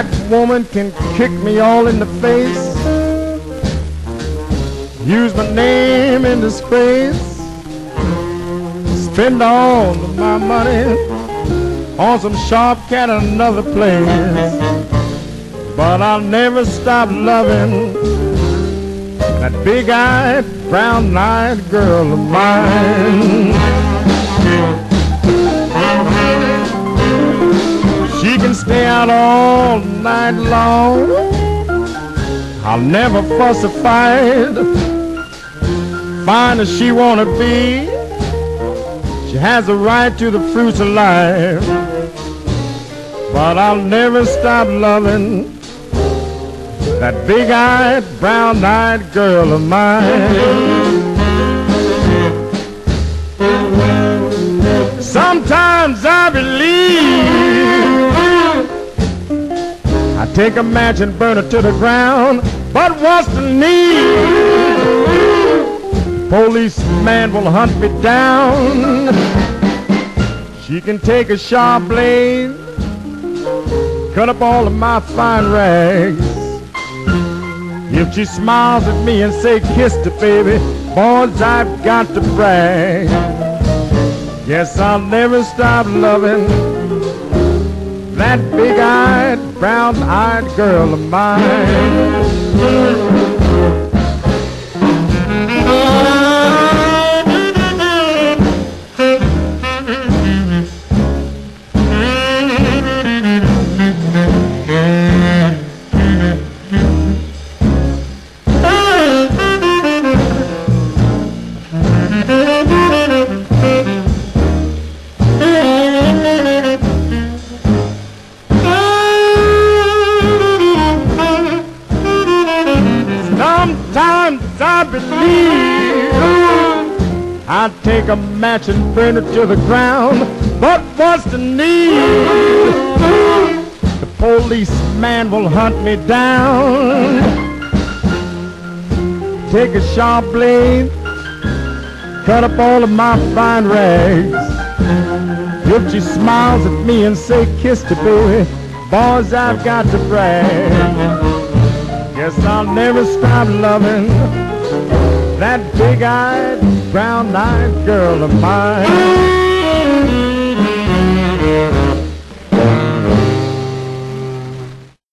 That woman can kick me all in the face, use my name in disgrace, spend all of my money on some sharp cat in another place. But I'll never stop loving that big-eyed, brown-eyed girl of mine. She can stay out all night long, I'll never fuss or fight. Fine as she wanna be, she has a right to the fruits of life. But I'll never stop loving that big-eyed, brown-eyed girl of mine. Sometimes I believe I take a match and burn it to the ground, but what's the need? Policeman will hunt me down. She can take a sharp blade, cut up all of my fine rags. If she smiles at me and say, kiss the baby, boys, I've got to brag. Yes, I'll never stop loving that big-eyed, brown-eyed girl of mine. Sometimes I believe I'd take a match and burn it to the ground, but what's the need? The policeman will hunt me down. Take a sharp blade, cut up all of my fine rags. If she smiles at me and say, kiss the baby, boys, I've got to brag. Guess I'll never stop loving that big-eyed, brown-eyed girl of mine.